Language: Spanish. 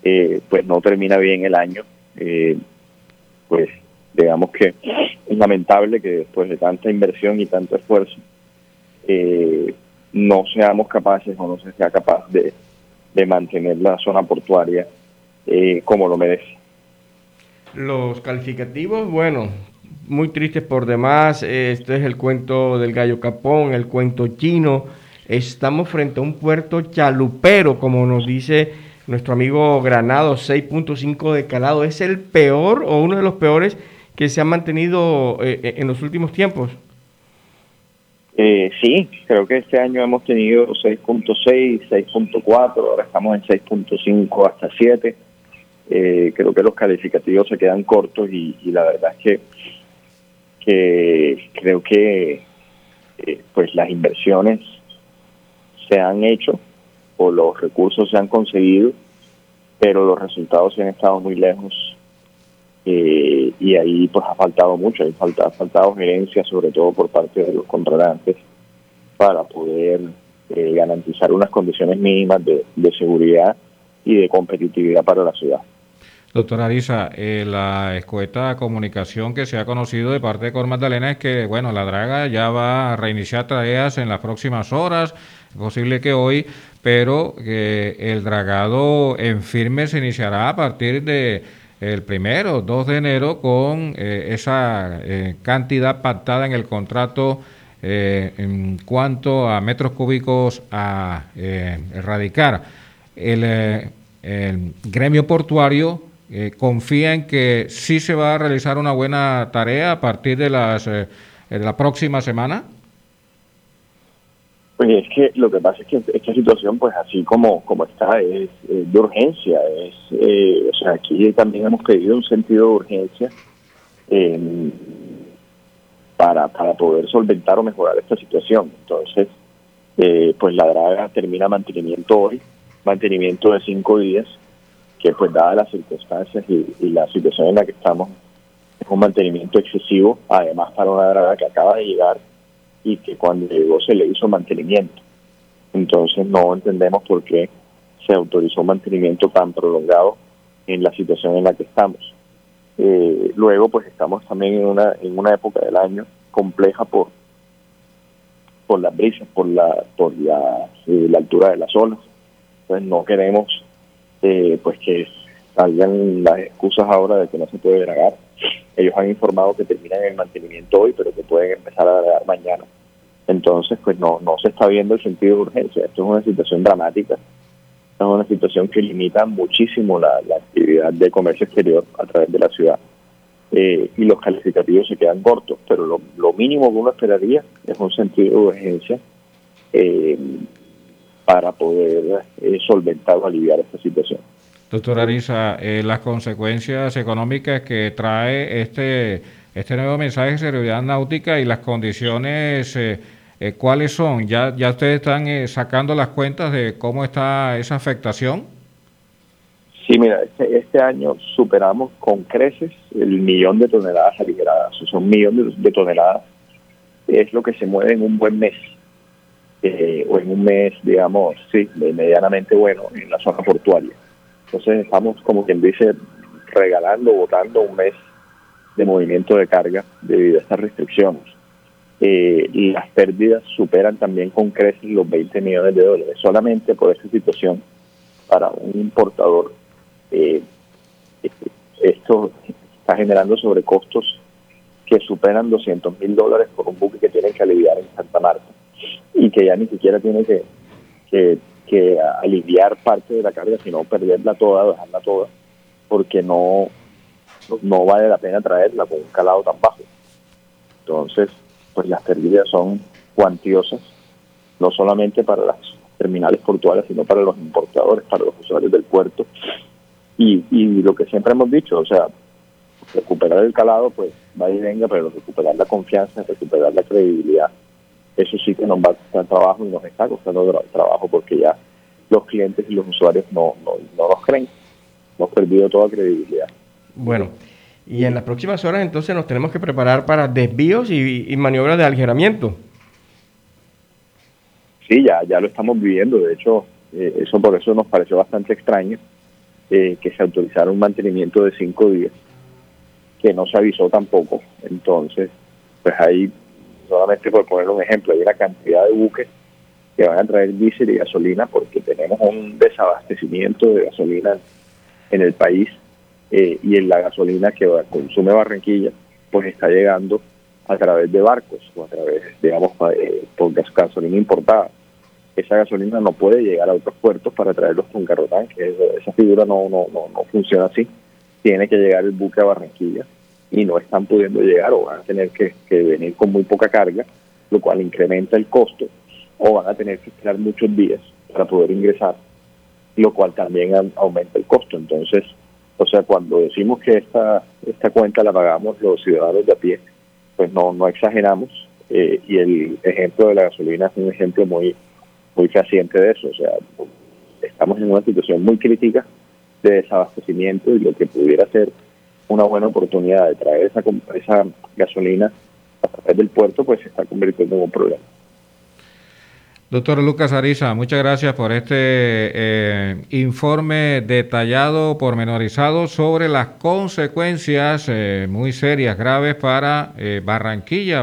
pues no termina bien el año. Pues digamos que es lamentable que después de tanta inversión y tanto esfuerzo no seamos capaces o no se sea capaz de mantener la zona portuaria como lo merece. Los calificativos, bueno, muy tristes por demás. Este es el cuento del gallo capón, el cuento chino. Estamos frente a un puerto chalupero, como nos dice nuestro amigo Granado, 6.5 de calado. ¿Es el peor o uno de los peores que se han mantenido en los últimos tiempos? Sí, creo que este año hemos tenido 6.6, 6.4, ahora estamos en 6.5 hasta 7. Creo que los calificativos se quedan cortos y la verdad es que creo que pues las inversiones se han hecho o los recursos se han conseguido, pero los resultados se han estado muy lejos y ahí pues ha faltado mucho, ha faltado gerencia sobre todo por parte de los contratantes para poder garantizar unas condiciones mínimas de seguridad y de competitividad para la ciudad. Doctora Arisa, la escueta comunicación que se ha conocido de parte de Cor Magdalena es que, bueno, la draga ya va a reiniciar tareas en las próximas horas, es posible que hoy, pero que el dragado en firme se iniciará a partir de el 2 de enero con esa cantidad pactada en el contrato en cuanto a metros cúbicos a erradicar. El gremio portuario confía en que sí se va a realizar una buena tarea a partir de de la próxima semana. Pues es que lo que pasa es que esta situación, pues así como está, es de urgencia. O sea, aquí también hemos pedido un sentido de urgencia para poder solventar o mejorar esta situación. Entonces, pues la draga termina mantenimiento hoy, mantenimiento de 5 días, que pues dadas las circunstancias y la situación en la que estamos, es un mantenimiento excesivo, además para una draga que acaba de llegar y que cuando llegó se le hizo mantenimiento. Entonces no entendemos por qué se autorizó un mantenimiento tan prolongado en la situación en la que estamos. Luego pues estamos también en una época del año compleja por las brisas, por la altura de las olas. Entonces no queremos pues que salgan las excusas ahora de que no se puede dragar. Ellos han informado que terminan el mantenimiento hoy, pero que pueden empezar a dragar mañana. Entonces, pues no se está viendo el sentido de urgencia. Esto es una situación dramática. Esto es una situación que limita muchísimo la actividad de comercio exterior a través de la ciudad. Y los calificativos se quedan cortos, pero lo mínimo que uno esperaría es un sentido de urgencia para poder solventar o aliviar esta situación. Doctora Arisa, las consecuencias económicas que trae este nuevo mensaje de seguridad náutica y las condiciones, ¿cuáles son? ¿Ya ustedes están sacando las cuentas de cómo está esa afectación? Sí, mira, este año superamos con creces el 1.000.000 de toneladas aligeradas. O sea, 1.000.000 de toneladas es lo que se mueve en un buen mes. O en un mes, digamos, sí, medianamente bueno en la zona portuaria. Entonces estamos, como quien dice, botando un mes de movimiento de carga debido a estas restricciones. Y las pérdidas superan también con creces los $20 millones. Solamente por esta situación, para un importador, esto está generando sobrecostos que superan $200,000 por un buque que tienen que aliviar en Santa Marta y que ya ni siquiera tiene que aliviar parte de la carga, sino perderla toda, dejarla toda, porque no vale la pena traerla con un calado tan bajo. Entonces, pues las pérdidas son cuantiosas, no solamente para las terminales portuarias, sino para los importadores, para los usuarios del puerto. Y lo que siempre hemos dicho, o sea, recuperar el calado, pues va y venga, pero recuperar la confianza, recuperar la credibilidad, eso sí que nos va a costar trabajo y nos está costando trabajo porque ya los clientes y los usuarios no nos creen. Hemos perdido toda credibilidad. Bueno, y en las próximas horas entonces nos tenemos que preparar para desvíos y maniobras de aligeramiento. Sí, ya lo estamos viviendo. De hecho, por eso nos pareció bastante extraño que se autorizaron un mantenimiento de 5 días, que no se avisó tampoco. Entonces, pues ahí, solamente por poner un ejemplo, hay una cantidad de buques que van a traer diésel y gasolina porque tenemos un desabastecimiento de gasolina en el país, y en la gasolina que consume Barranquilla pues está llegando a través de barcos o a través, digamos, por gasolina importada. Esa gasolina no puede llegar a otros puertos para traerlos con carrotanques. Esa figura no funciona así. Tiene que llegar el buque a Barranquilla y no están pudiendo llegar, o van a tener que venir con muy poca carga, lo cual incrementa el costo, o van a tener que esperar muchos días para poder ingresar, lo cual también aumenta el costo. Entonces, o sea, cuando decimos que esta cuenta la pagamos los ciudadanos de a pie, pues no exageramos, y el ejemplo de la gasolina es un ejemplo muy fehaciente de eso. O sea, estamos en una situación muy crítica de desabastecimiento, y lo que pudiera ser una buena oportunidad de traer esa gasolina a través del puerto, pues se está convirtiendo en un problema. Doctor Lucas Ariza, muchas gracias por este informe detallado, pormenorizado sobre las consecuencias muy serias, graves para Barranquilla.